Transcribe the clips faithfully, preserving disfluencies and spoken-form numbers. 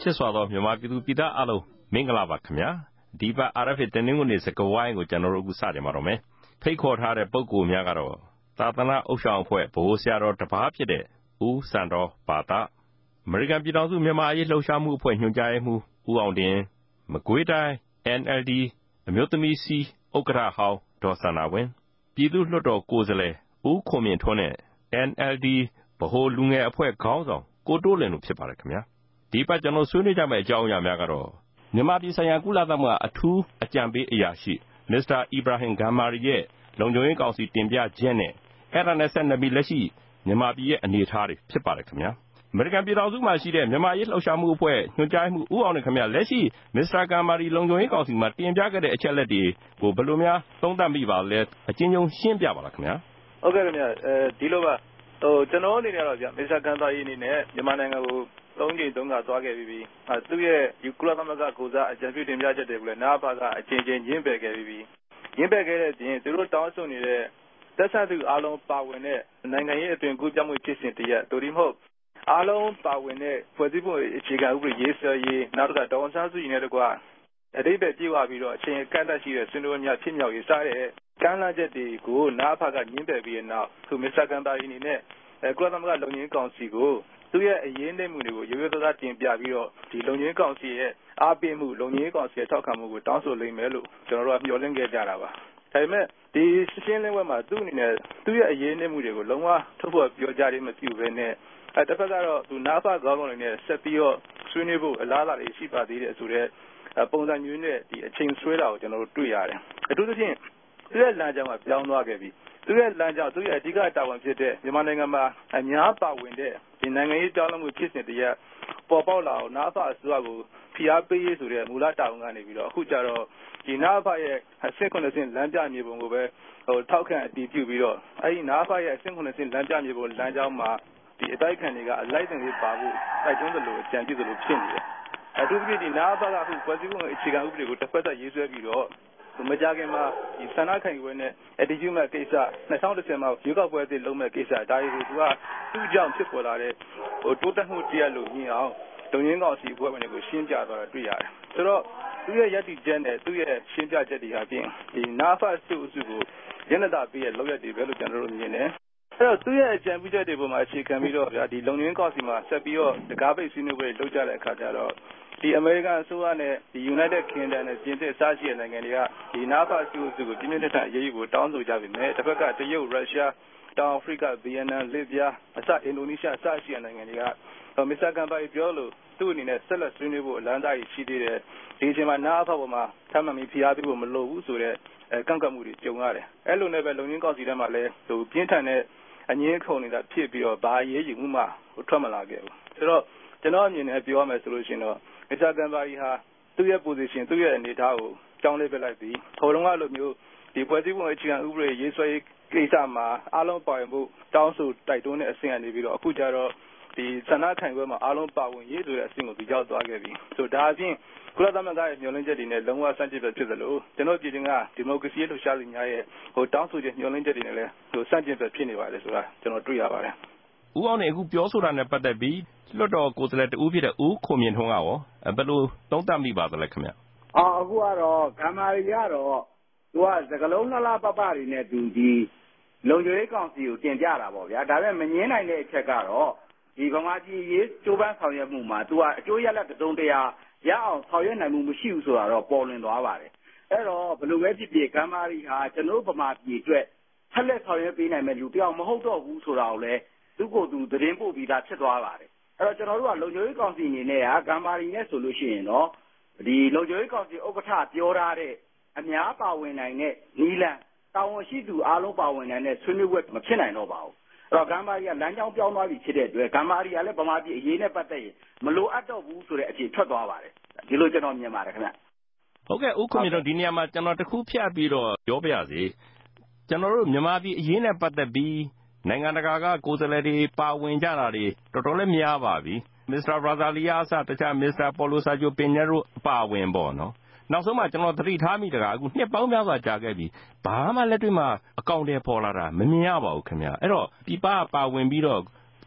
ဖြစ်စွာသောမြန်မာပြည်သူပြည်သားအလုံးမင်္ဂလာပါခင်ဗျာဒီပတ် R F A တနင်္ဂနွေစကားဝိုင်းကိုကျွန်တော်တို့အခုစတင်ပါတော့မယ်ဖိတ်ခေါ်ထားတဲ့ပုဂ္ဂိုလ်များကတော့သာသနာ့ဥစ္စာအဖွဲ့ဗဟိုဆရာတော်တစ်ပါးဖြစ်တဲ့ဦးစံတော်ဘာသာအမေရိကန်ပြည်ထောင်စုမြန်မာအရေးလှုပ်ရှားမှုအဖွဲ့ညွှန်ကြားရေးမှူးဦးအောင်တင်မကွေးတိုင်း N L D အမျိုးသမီးစီဥက္ကဋ္ဌဟောင်းဒေါ်စန္ဒာဝင်းပြည်သူ့လွှတ်တော်ကိုယ်စားလှယ်ဦးခွန်မြင့်ထွန်းနဲ့ N L D ဗဟိုလူငယ်အဖွဲ့ခေါင်းဆောင်ကိုတိုးလင်းတို့ဖြစ်ပါတယ်ခင်ဗျာဒီပတ်ကျွန်တော်ဆွေးနွေးကြမယ့်အကြောင်းအရာများကတော့မြန်မာပြည်ဆိုင်ရာကုလသမဂ္ဂအထူးအကြံပေးအရာရှိမစ္စတာအီဘရာဟင်ဂမ်မာရီရဲ့လုံခြုံရေးကောင်စီတင်ပြချက်နဲ့အဲ့ဒါနဲ့ဆက်နပြီးလက်ရှိမြန်မာပြည်ရဲ့အနေအထားတွေဖြစ်ပါတယ်ခင်ဗျာအမေရိကန်ပြည်ထောင်စုမှာရှိတဲ့မြန်မာရေးလှုပ်ရှားမှုအဖွဲ့ညွှန်ကြားရေးမှူးဦးအောင်နဲ့ခင်ဗျာလက်ရှိမစ္စတာဂမ်မာရီလုံခြုံရေးကောင်စီမှာတင်ပြခဲ့တဲ့အချက်လက်တွေကိုဘယ်လိုများသုံးသပ်မိပါလဲအချင်းချင်းရှင်းပြပါလားခင်ဗျာဟုတ်ကဲ့ခင်ဗျာအဲဒီလိုပါဟိုကျွန်တော်အနေနဲ့တော့ဗျမစ္စတာဂမ်မာရီအနေနဲ့မြန်မာနိုင်ငံကိုသုံးကြိမ်သုံးခါသွားခဲ့ပြီးပြီအဲသူ့ရဲ့ကုလသမဂ္ဂကိုစားအကြံပြုတင်ပြချက်တွေကိုလည်းနားပါကအချင်းချင်းညှင်းပယ်ခဲ့ပြီးပြီညှင်းပယ်ခဲ့တဲ့အပြင်သူတို့တောင်းဆိုနေတဲ့သက်ဆိုင်သူအားလုံးပါဝင်တဲ့နိုင်ငံရေးအသွင်ကူးပြောင်းမှုဖြစ်စဉ်တရက်တို့ဒီမဟုတ်အားလုံးပါဝင်တဲ့ဖွဲ့စည်းပုံအခြေခံဥပဒေရေးဆွဲရေးနောက်တစ်ခါဒေါ်အောင်ဆန်းစုကြည်နဲ့တကွအတိတ်ပဲပြေဝပြီးတော့အချိန်ကန့်သတ်ရှိတဲ့ဆွေးနွေးများဖြစ်မြောက်ရေးစတဲ့ကမ်းလှမ်းချက်တွေကိုနားပါကညှင်းပယ်ပြီးတဲ့နောက်သူမစ္စတာဂမ်မာရီအနေနဲ့ကုလသမဂ္ဂလုံခြုံရေးကောင်စီကိုသူ့ရဲ့အရေးနှိမ့်မှုတွေကိုရိုးရိုးသားသားတင်ပြပြီးတော့ဒီလုံခြုံရေးကောင်စီရဲ့အားပေးမှုလုံခြုံရေးကောင်စီရဲ့ထောက်ခံမှုကိုတောင်းဆိုလိမ့်မယ်လို့ကျွန်တော်တို့ကမျှော်လင့်ခဲ့ကြတာပါဒါပေမဲ့ဒီရှင်းလင်းပွဲမှာသူ့အနေနဲ့သူ့ရဲ့အရေးနှိမ့်မှုတွေကိုလုံးဝထုတ်ဖော်ပြောကြားရင်းမရှိဘူးပဲနဲ့အဲတစ်ဖက်ကတော့သူနာဖခေါင်းဆောင်တွေနဲ့ဆက်ပြီးတော့ဆွေးနွေးဖို့အလားအလာတွေရှိပါသေးတယ်ဆိုတော့ပုံစံမျိုးနဲ့ဒီအချိန်ဆွဲတာကိုကျွန်တော်တို့တွေ့ရတယ်အထူးသဖြင့်သူ့ရဲ့လမ်းကြောင်းကပြောင်းသွားခဲ့ပြီသူ့ရဲ့လမ်းကြောင်းသူ့ရဲ့အဓိကတာဝန်ဖြစ်တဲ့မြန်မာနိုင်ငံမှာအများပါဝင်တဲ့ဒီနိုင်ငံရေးကြောင်းမှုဖြစ်စဉ်တရက်ပေါ်ပေါက်လာအောင်နာဖအစိုးရကိုဖိအားပေးရေးဆိုတဲ့မူလတာဝန်ကနေပြီးတော့အခုကျတော့ဒီနာဖရဲ့အဆင့်ခုနှစ်ဆင့်လမ်းပြမြေပုံကိုပဲဟိုထောက်ခံအတည်ပြုပြီးတော့အဲဒီနာဖရဲ့အဆင့်ခုနှစ်ဆင့်လမ်းပြမြေပုံလမ်းကြောင်းမှာဒီအတိုက်ခံတွေကအလိုက်တင်လေးပါဖို့တိုက်တွန်းသလိုအကြံပြုသလိုဖြစ်နေတယ်အထူးသဖြင့်ဒီနာဖကအခုဖွဲ့စည်းပုံအခြေခံဥပဒေကိုတစ်ဖက်သက်ရေးဆွဲပြီးတော့မကြခင်မှာဒီဆန္ဒခံယူပွဲနဲ့အတည်ပြုမဲ့ကိစ္စ၂၀၁၀မှာရွေးကောက်ပွဲအသစ်လုပ်မဲ့ကိစ္စဒါတွေကိုသူကသူ့ကြောင့်ဖြစ်ပေါ်လာတဲ့ဟိုတိုးတက်မှုတရားလို့ညင်အောင်လုံရင်းကောင်စီအဖွဲ့ဝင်တွေကိုရှင်းပြသွားတာတွေ့ရတယ်ဆိုတော့သူ့ရဲ့ယက်တီချက်နဲ့သူ့ရဲ့ရှင်းပြချက်တွေဟာဖြင့်ဒီနာဖတ်စုစုကိုရင်းနှတာပေးရဲ့လောက်ရက်တွေပဲလို့ကျွန်တော်တို့မြင်တယ်အဲ့တော့သူ့ရဲ့အကြံပြုချက်တွေပေါ်မှာအခြေခံပြီးတော့ဗျာဒီလုံရင်းကောင်စီမှာဆက်ပြီးတော့တကားပိတ်ဆွေးနွေးပွဲလုပ်ကြတဲ့အခါကျတော့ဒီအမေရိကန်အစိုးရနဲ့ဒီ United Kingdom နဲ့ပြင်သစ်အစရှိတဲ့နိုင်ငံတွေကဒီနာဖတ်စုစုကိုပြင်းပြင်းထန်ထန်အရေးယူဖို့တောင်းဆိုကြပြီမဲ့တစ်ဖက်ကတရုတ်ရုရှားတောင်အာဖရိကဗီယက်နမ်လစ်ဗျာအစအင်ဒိုနီးရှားအစရှိတဲ့နိုင်ငံတွေကမစ္စတာဂမ်မာရီပြောလို့သူ့အနေနဲ့ဆက်လက်ဆွေးနွေးဖို့အလံသားကြီးရှိသေးတယ်ဒီအချိန်မှာနာဖတ်ပေါ်မှာထပ်မံပြီးဖိအားပေးဖို့မလိုဘူးဆိုတော့အဲကန့်ကွက်မှုတွေကြုံရတယ်အဲ့လိုနဲ့ပဲလုံရင်းကောက်စီထဲမှာလည်းသူပြင်းထန်တဲ့အငင်းခုန်နေတာဖြစ်ပြီးတော့ဘာရေးယူမှုမှထွက်မလာခဲ့ဘူးဆိုတော့ကျွန်တော်အမြင်နဲ့ပြောရမယ်ဆိုလို့ရှိရင်တော့မစ္စတာဂမ်မာရီဟာသူ့ရဲ့ position သူ့ရဲ့အနေအထားကိုကြောင်းလေးပြလိုက်ပြီးဟိုတုန်းကလိုမျိုးဒီဖွဲ့စည်းပုံအခြေခံဥပဒေရေးဆွဲရေးကိစ္စမှာအားလုံးပါဝင်ဖို့တောင်းဆိုတိုက်တွန်းတဲ့အဆင့်ကနေပြီးတော့အခုကျတော့ဒီဆန္ဒခံပွဲမှာအားလုံးပါဝင်ရေးဆိုတဲ့အဆင့်ကိုသူရောက်သွားခဲ့ပြီဆိုဒါအပြင်ကုလသမဂ္ဂရဲ့မျှော်လင့်ချက်တွေနဲ့လုံးဝဆန့်ကျင်ဘက်ဖြစ်သလိုကျွန်တော်ပြည်တွင်းကဒီမိုကရေစီလှုပ်ရှားသူများရဲ့ဟိုတောင်းဆိုချက်မျှော်လင့်ချက်တွေနဲ့လည်းဟိုဆန့်ကျင်ဘက်ဖြစ်နေပါတယ်ဆိုတာကျွန်တော်တွေ့ရပါတယ်ဦးအောင်နေအခုပြောဆိုတာနဲ့ပတ်သက်ပြီးလွှတ်တော်ကိုယ်စားလှယ်တဦးဖြစ်တဲ့ဦးခွန်မြင့်ထွန်းကရောဘယ်လိုသုံးသပ်မိပါသလဲခင်ဗျအော်အခုကတော့ဂမ်မာရီကတော့သူကစကလုံးလှလှပပတွေနဲ့သူဒီလုံခြုံရေးကောင်စီကိုတင်ပြတာပေါ့ဗျာဒါပေမဲ့မငင်းနိုင်တဲ့အချက်ကတော့ဒီဗမာပြည်ရေးကျိုးပန်းဆောင်ရွက်မှုမှာသူကအကျိုးရလဒ်တုံးတရားရအောင်ဆောင်ရွက်နိုင်မှုမရှိဘူးဆိုတာတော့ပေါ်လွင်သွားပါတယ်အဲ့တော့ဘယ်လိုပဲဖြစ်ဖြစ်ဂမ်မာရီဟာကျွန်တော်ဗမာပြည်အတွက်ဆက်လက်ဆောင်ရွက်ပေးနိုင်မဲ့လူတယောက်မဟုတ်တော့ဘူးဆိုတာကိုလည်းသူ့ကိုယ်သူသတင်းပို့ပြီးသားဖြစ်သွားပါတယ်အဲ့တော့ကျွန်တော်တို့ကလုံခြုံရေးကောင်စီအနေနဲ့ကဂမ်မာရီနဲ့ဆိုလို့ရှိရင်တော့ဒီလုံခြုံရေးကောင်စီဥက္ကဋ္ဌပြောထားတဲ့အများပါဝင်နိုင်တဲ့နီလန်တာဝန်ရှိသူအားလုံးပါဝင်နိုင်တဲ့ဆွေးနွေးပွဲမဖြစ်နိုင်တော့ပါဘူးအဲ့တော့ဂမ်မာရီကလမ်းကြောင်းပြောင်းသွားပြီဖြစ်တဲ့အတွက်ဂမ်မာရီကလည်းဗမာပြည်အရေးနဲ့ပတ်သက်ရင်မလိုအပ်တော့ဘူးဆိုတဲ့အခြေထွက်သွားပါတယ်ဒီလိုကျွန်တော်မြင်ပါတယ်ခင်ဗျဟုတ်ကဲ့ဦးခွန်မြင့်တို့ဒီနေရာမှာကျွန်တော်တခုဖြတ်ပြီးတော့ပြောပြရစီကျွန်တော်တို့မြန်မာပြည်အရေးနဲ့ပတ်သက်ပြီးနိုင်ငံတကာကကိုယ်စားလှယ်တွေပါဝင်ကြတာတွေတော်တော်လေးများပါပြီမစ္စတာဘရာဇာလီယာအစတခြားမစ္စတာပေါ်လိုဆာဂျိုပင်ညဲတို့ပါဝင်ပေါ့နော်နောက်ဆုံးမှကျွန်တော်သတိထားမိတကာအခုနှစ်ပေါင်းများစွာကြာခဲ့ပြီဘာမှလက်တွေ့မှာအကောင့်တွေပေါ်လာတာမမြင်ရပါဘူးခင်ဗျအဲ့တော့ပြပပါဝင်ပြီးတော့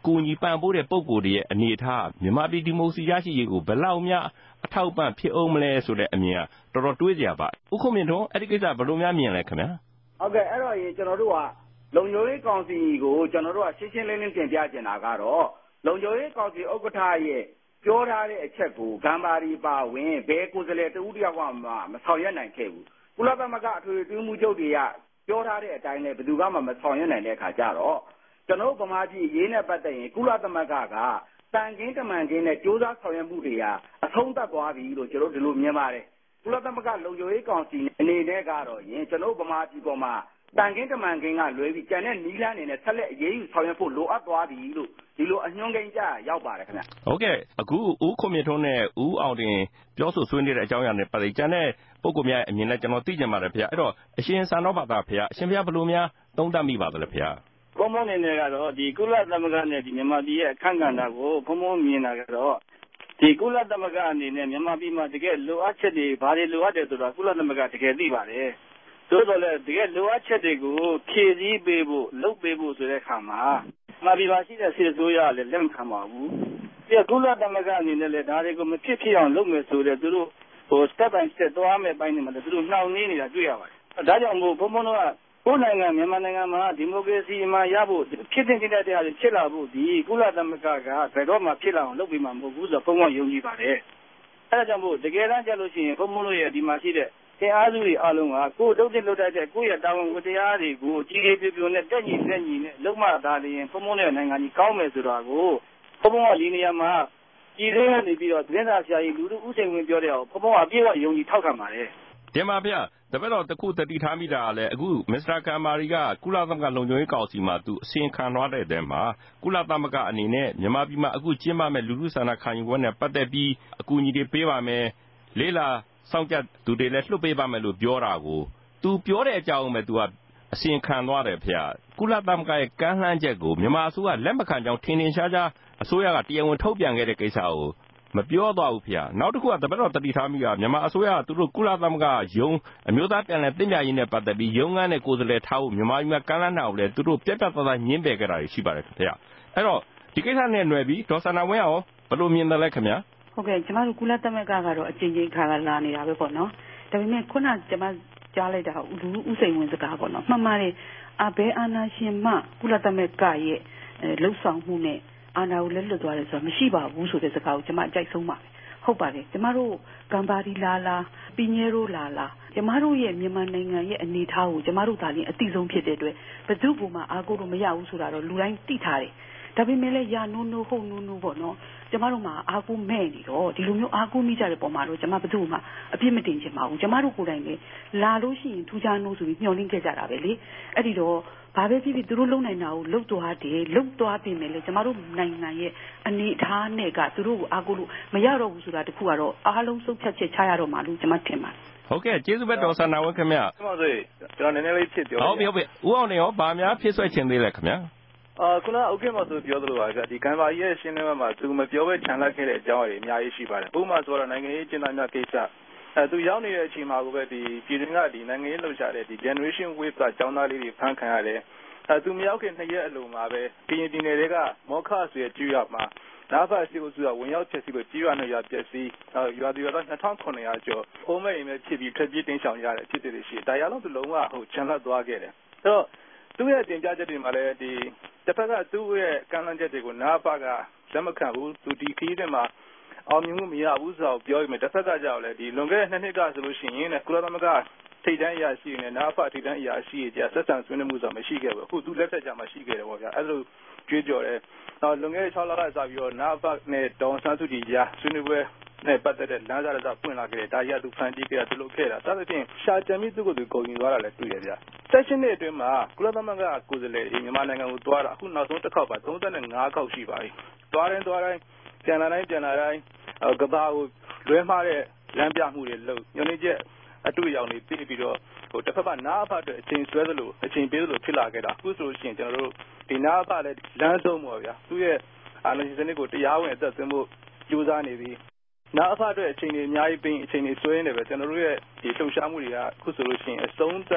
ကူအညီပံ့ပိုးတဲ့ပုဂ္ဂိုလ်တွေရဲ့အနေအထားမြန်မာပြည်ဒီမိုကရေစီရရှိရေးကိုဘယ်လောက်များအထောက်ပံ့ဖြစ်အောင်မလဲဆိုတဲ့အမြင်ကတော်တော်တွေးစရာပါဦးခွန်မြင့်ထွန်းအဲ့ဒီကိစ္စဘယ်လိုများမြင်လဲခင်ဗျာဟုတ်ကဲ့အဲ့တော့ရင်ကျွန်တော်တို့ကလုံခြုံရေးကောင်စီကိုကျွန်တော်တို့ကရှင်းရှင်းလင်းလင်းတင်ပြချင်တာကတော့လုံခြုံရေးကောင်စီဥက္ကဋ္ဌရဲ့ပြောထားတဲ့အချက်ကိုဂမ်ဘာရီပါဝင်ဘယ်ကိုယ်စားလှယ်တဦးတယောက်ကမှမဆောင်ရွက်နိုင်ခဲ့ဘူးကုလသမဂ္ဂအထွေထွေမှုချုပ်တွေကပြောထားတဲ့အတိုင်းနဲ့ဘယ်သူမှမဆောင်ရွက်နိုင်တဲ့အခါကျတော့ကျွန်တော်ဗမာပြည်ရေးနဲ့ပတ်သက်ရင်ကုလသမဂ္ဂကတန်ခင်းတမန်ခင်းနဲ့စ조사ဆောင်ရွက်မှုတွေကအဆုံးသတ်သွားပြီလို့ကျွန်တော်ဒီလိုမြင်ပါတယ်ကုလသမဂ္ဂလုံခြုံရေးကောင်စီအနေနဲ့ကတော့ယင်ကျွန်တော်ဗမာပြည်ပေါ်မှာတန်ခင်းတမန်ခင်းကလွဲပြီးကျန်တဲ့နီးလန်းနေနဲ့ဆက်လက်အရေးယူဆောင်ရွက်ဖို့လိုအပ်သွားပြီလို့ဒီလိုအညွှန်းကိန်းကြရောက်ပါတယ်ခင်ဗျဟုတ်ကဲ့အခုဦးခွန်မြင့်ထွန်းနဲ့ဦးအောင်တင်ပြောဆိုဆွေးနွေးတဲ့အကြောင်းအရာနဲ့ပတ်သက်ကျန်တဲ့ပုဂ္ဂိုလ်များအမြင်နဲ့ကျွန်တော်သိကြပါတယ်ဖေ။အဲ့တော့အရှင်စံတော်ဘာသာဖေ။အရှင်ဖေဘယ်လိုများသုံးသပ်မိပါသလဲဖေ။ဘုံဘုံနေနေကတော့ဒီကုလသမဂ္ဂနဲ့ဒီမြန်မာပြည်ရဲ့အခန့်ကဏ္ဍကိုဘုံဘုံမြင်တာကတော့ဒီကုလသမဂ္ဂအနေနဲ့မြန်မာပြည်မှာတကယ်လိုအပ်ချက်တွေဘာတွေလိုအပ်တယ်ဆိုတာကုလသမဂ္ဂတကယ်သိပါတယ်။သို့တော်လည်းတကယ်လိုအပ်ချက်တွေကိုဖြည့်ဆည်းပေးဖို့လုပ်ပေးဖို့ဆိုတဲ့အခါမှာမြန်မာပြည်မှာရှိတဲ့စစ်အစိုးရလည်းလက်မခံပါဘူး။ပြီးတော့ကုလသမဂ္ဂအနေနဲ့လည်းဒါတွေကိုမဖြစ်ဖြစ်အောင်လုပ်မယ်ဆိုတဲ့သူတို့ဟို step by step သွားမယ်ပိုင်းတွေမှာလည်းသူတို့နှောင့်နှေးနေတာတွေ့ရပါတယ်။ဒါကြောင့်မို့ဘုံဘုံတို့ကကိုယ်နိုင်ငံမြန်မာနိုင်ငံမှာဒီမိုကရေစီမှာရဖို့ဖြစ်တဲ့ဖြစ်တဲ့တရားတွေဖြစ်လာဖို့ဒီကုလသမဂ္ဂကဘယ်တော့မှဖြစ်လာအောင်လုပ်ပေးမှာမဟုတ်ဘူးဆိုတော့ဘုံဘုံယုံကြည်ပါတယ်။အဲဒါကြောင့်မို့တကယ်တမ်းကျလို့ရှိရင်ဘုံဘုံတို့ရဲ့ဒီမှာရှိတဲ့သင်အားစုတွေအားလုံးကကိုယ်တုတ်တင်လုပ်တတ်တဲ့ကိုယ့်ရဲ့တာဝန်ဝတ္တရားတွေကိုကြီးကြီးပြပြနဲ့တက်ညီတက်ညီနဲ့လုံးမသားလျင်ဘုံဘုံရဲ့နိုင်ငံကြီးကောင်းမယ်ဆိုတာကိုဘုံဘုံကဒီနေရာမှာကြီးသေးနေပြီးတော့သတင်းစာဆရာကြီးလူလူဦးစိန်ဝင်ပြောတဲ့အောင်ဘုံဘုံကအပြည့်အဝယုံကြည်ထောက်ခံပါတယ်တင်ပါဗျတပည့်တော်တခုတတိထားမိတာကလည်းအခုမစ္စတာကမ်မာရီကကုလသမဂ္ဂလုံခြုံရေးကောင်စီမှာသူအစီရင်ခံသွားတဲ့အထဲမှာကုလသမဂ္ဂအနေနဲ့မြန်မာပြည်မှာအခုကျင်းပမဲ့လူလူဆန္ဒခံယူပွဲနဲ့ပတ်သက်ပြီးအကူအညီတွေပေးပါမယ်လေးလာစောင့်ကြသူတွေလည်းလွှတ်ပေးပါမယ်လို့ပြောတာကိုသူပြောတဲ့အကြောင်းပဲသူကအစီရင်ခံသွားတယ်ဖေ။ကုလသမဂ္ဂရဲ့ကမ်းလှမ်းချက်ကိုမြန်မာအစိုးရလက်မခံကြောင်းထင်ထင်ရှားရှားအစိုးရကတရားဝင်ထုတ်ပြန်ခဲ့တဲ့ကိစ္စကိုမပြောသွားဘူးဖေ။နောက်တစ်ခုကတပည့်တော်တတိထားမိတာမြန်မာအစိုးရကသူတို့ကုလသမဂ္ဂယုံအမျိုးသားပြန်လည်တည်မြဲရေးနဲ့ပတ်သက်ပြီးရုံးခန်းနဲ့ကိုယ်စားလှယ်ထားဖို့မြန်မာပြည်မှာကမ်းလှမ်းတာကိုလည်းသူတို့ပြတ်ပြတ်သားသားညှင်းပယ်ခဲ့တာရှိပါတယ်ဖေ။အဲ့တော့ဒီကိစ္စနဲ့ຫນွယ်ပြီးဒေါ်စန္ဒာဝင်းရောဘယ်လိုမြင်တယ်လဲခင်ဗျာဟုတ်ကဲ့ကျမတို့ကုလသမဂ္ဂကတော့အချင်းချင်းခါလာနေတာပဲပေါ့နော်ဒါပေမဲ့ခုနကျမကြားလိုက်တာလူလူဥစိန်ဝင်စကားပေါ့နော်မှန်ပါတယ်အဘဲအာနာရှင်မကုလသမဂ္ဂရဲ့လှုပ်ဆောင်မှုနဲ့အာဏာကိုလက်လွတ်သွားတယ်ဆိုတာမရှိပါဘူးဆိုတဲ့စကားကိုကျမအကြိုက်ဆုံးပါပဲဟုတ်ပါတယ်ကျမတို့ကမ်ဘာဒီလာလာပီညဲရိုလာလာကျမတို့ရဲ့မြန်မာနိုင်ငံရဲ့အနေအထားကိုကျမတို့ဒါလည်းအသိဆုံးဖြစ်တဲ့အတွက်ဘယ်သူ့မှအားကိုးလို့မရဘူးဆိုတာတော့လူတိုင်းသိထားတယ်ဒါပေမဲ့လည်းယာနိုးနိုးဟုတ်နိုးနိုးပေါ့နော်ကျမတို့မှာအားကိုးမဲ့နေတော့ဒီလိုမျိုးအားကိုးမိကြတဲ့ပုံမှာတော့ကျမဘယ်သူမှအပြစ်မတင်ချင်ပါဘူးကျမတို့ကိုယ်တိုင်လည်းလာလို့ရှိရင်ထူးခြားနိုးဆိုပြီးမျှော်လင့်ခဲ့ကြတာပဲလေအဲ့ဒီတော့ဘာပဲဖြစ်ဖြစ်သူတို့လုံနိုင်တာကိုလှုပ်သွားတယ်လှုပ်သွားပြင်မယ်လေကျမတို့နိုင်ငံရဲ့အနေအထားနဲ့ကသူတို့ကိုအားကိုးလို့မရတော့ဘူးဆိုတာတခုကတော့အားလုံးစုပ်ဖြတ်ချက်ချရတော့မှလို့ကျမထင်ပါတယ်ဟုတ်ကဲ့ကျေးဇူးပဲဒေါ်စန္ဒာဝင်းခင်ဗျကျွန်တော်ဆိုကျွန်တော်နည်းနည်းလေးဖြစ်ပြောဟုတ်ပြီဟုတ်ပြီဦးအောင်နေရောဗာများဖြစ်ဆွဲခြင်းသေးလဲခင်ဗျာအာခုနကဥက္ကဋ္ဌမဆိုပြောသလိုပါဗျာဒီကံပါကြီးရဲ့ရှင်းလင်းပွဲမှာသူမပြောဘဲခြံလိုက်ခဲ့တဲ့အကြောင်းအရာတွေအများကြီးရှိပါတယ်ဥပမာဆိုတော့နိုင်ငံရေးကျင်းပများကိစ္စအဲသူရောက်နေတဲ့အချိန်မှာကိုပဲဒီပြည်တွင်းကဒီနိုင်ငံရေးလှုပ်ရှားတဲ့ဒီ generation wave ကကျောင်းသားလေးတွေဖမ်းခံရတယ်အဲသူမရောက်ခင်နှစ်ရက်အလိုမှာပဲကရင်ပြည်နယ်တွေကမောခဆိုတဲ့ကျွော်မှာနာဖတ်စီကိုဆိုတာဝင်ရောက်ဖြစ်စီလို့ကြီးရွာနဲ့ရွာပြက်စီရွာသူရွာသားနှစ်ထောင်ခုနှစ်ရာကျော်အိုးမဲ့အိမ်မဲ့ဖြစ်ပြီးထွက်ပြေးတင်းရှောင်ရတဲ့အဖြစ်တွေရှိတယ်ဒါရအောင်သူလုံးဝဟိုခြံလက်သွားခဲ့တယ်အဲ့တော့သူ့ရဲ့တင်ပြချက်တွေမှာလည်းဒီတစ်ဖက်ကသူ့ရဲ့ကန့်လန့်ချက်တွေကိုနာဖတ်ကလက်မခံဘူးသူဒီခီးတဲ့မှာအောင်မြင်မှုမရဘူးဆိုတော့ပြောရမယ်တစ်ဖက်ကကြောက်လဲဒီလွန်ခဲ့တဲ့နှစ်နှစ်ကဆိုလို့ရှိရင်ကုလသမဂ္ဂထိတ်တန်းအရာရှိနေနာဖတ်ထိတ်တန်းအရာရှိကြီးဆက်ဆံဆွေးနွေးမှုဆိုမရှိခဲ့ဘူးအခုသူလက်ထက်ကြမှာရှိခဲ့တယ်ပေါ့ဗျာအဲ့လိုကြွေးကြော်တယ်နောက်လွန်ခဲ့တဲ့၆လကစပြီးတော့နာဖတ်နဲ့ဒေါန်ဆန်းစုကြည်ကြားဆွေးနွေးပွဲနဲ့ပတ်သက်တဲ့လမ်းစာတွေပွင့်လာခဲ့တယ်ဒါကြီးကသူဖန်တီးခဲ့တာသူလုပ်ခဲ့တာဒါသဖြင့်ရှာတံပြီးသူ့ကိုသူကုန်ယူသွားတာလည်းတွေ့ရဗျာဆက်ရှင်တဲ့အတွင်းမှာကုလသမဂ္ဂကိုယ်စားလှယ်တွေမြန်မာနိုင်ငံကိုသွားတာအခုနောက်ဆုံးတစ်ခေါက်ပါ၃၅ခေါက်ရှိပါပြီသွားတိုင်းသွားတိုင်းပြန်လာတိုင်းပြန်လာတိုင်းကဘာကိုလွဲမှားတဲ့လမ်းပြမှုတွေလုပ်ညနေချက်အတွေ့အကြုံတွေပြီးပြီးတော့ဟိုတစ်ဖက်ကနားအဖတ်တဲ့အချိန်ဆွဲသလိုအချိန်ပေးသလိုဖြစ်လာခဲ့တာအခုဆိုလို့ရှိရင်ကျွန်တော်တို့ဒီနားအဖတ်လည်းလမ်းဆုံးပေါ့ဗျာသူ့ရဲ့အာဏာရှင်စနစ်ကိုတရားဝင်အသက်သွင်းဖို့ကြိုးစားနေပြီးနားအဖတ်အတွက်အချိန်တွေအများကြီးပြီးအချိန်တွေဆွဲနေပဲကျွန်တော်တို့ရဲ့ဒီလှုပ်ရှားမှုတွေကအခုဆိုလို့ရှိရင်အဆုံးသက်